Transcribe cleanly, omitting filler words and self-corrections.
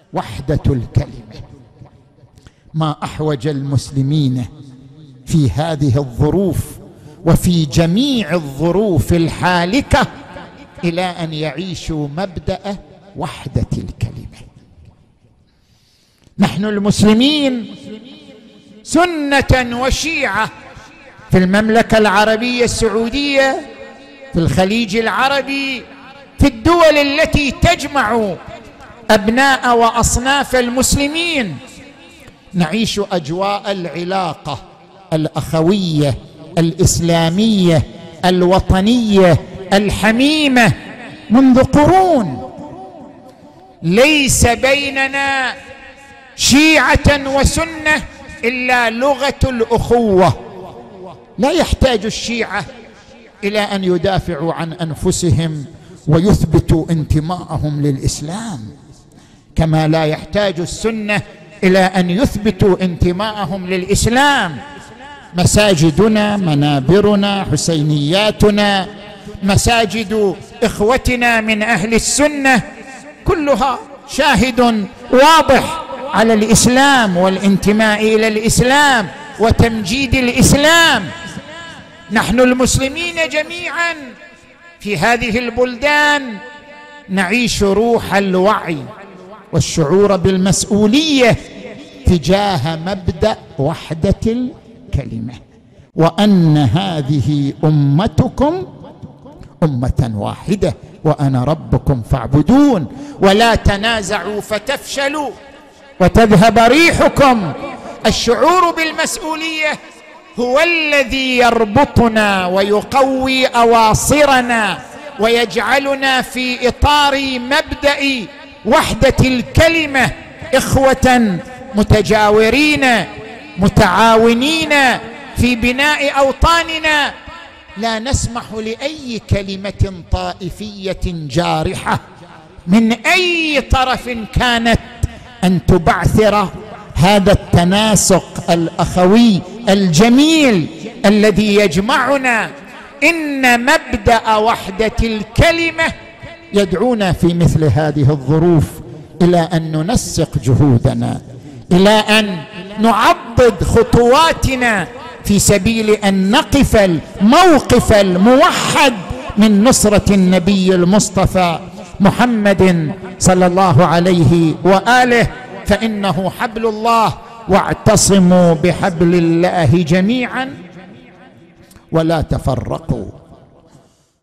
وحدة الكلمة. ما أحوج المسلمين في هذه الظروف وفي جميع الظروف الحالكة إلى أن يعيشوا مبدأ وحدة الكلمة. نحن المسلمين سنة وشيعة في المملكة العربية السعودية، في الخليج العربي، في الدول التي تجمع أبناء وأصناف المسلمين، نعيش أجواء العلاقة الأخوية الإسلامية الوطنية الحميمة منذ قرون. ليس بيننا شيعة وسنة إلا لغة الأخوة. لا يحتاج الشيعة إلى أن يدافعوا عن أنفسهم ويثبتوا انتماءهم للإسلام، كما لا يحتاج السنة إلى أن يثبتوا انتماءهم للإسلام. مساجدنا، منابرنا، حسينياتنا، مساجد إخوتنا من أهل السنة كلها شاهد واضح على الإسلام والانتماء إلى الإسلام وتمجيد الإسلام. نحن المسلمين جميعا في هذه البلدان نعيش روح الوعي والشعور بالمسؤولية تجاه مبدأ وحدة الكلمة، وأن هذه أمتكم أمة واحدة وأنا ربكم فاعبدون ولا تنازعوا فتفشلوا وتذهب ريحكم. الشعور بالمسؤولية هو الذي يربطنا ويقوي أواصرنا ويجعلنا في إطار مبدأ وحدة الكلمة، إخوة متجاورين متعاونين في بناء أوطاننا. لا نسمح لأي كلمة طائفية جارحة من أي طرف كانت أن تبعثر هذا التناسق الأخوي الجميل الذي يجمعنا. إن مبدأ وحدة الكلمة يدعونا في مثل هذه الظروف إلى أن ننسق جهودنا، إلى أن نعضد خطواتنا في سبيل أن نقف الموقف الموحد من نصرة النبي المصطفى محمد صلى الله عليه وآله، فإنه حبل الله، واعتصموا بحبل الله جميعا ولا تفرقوا.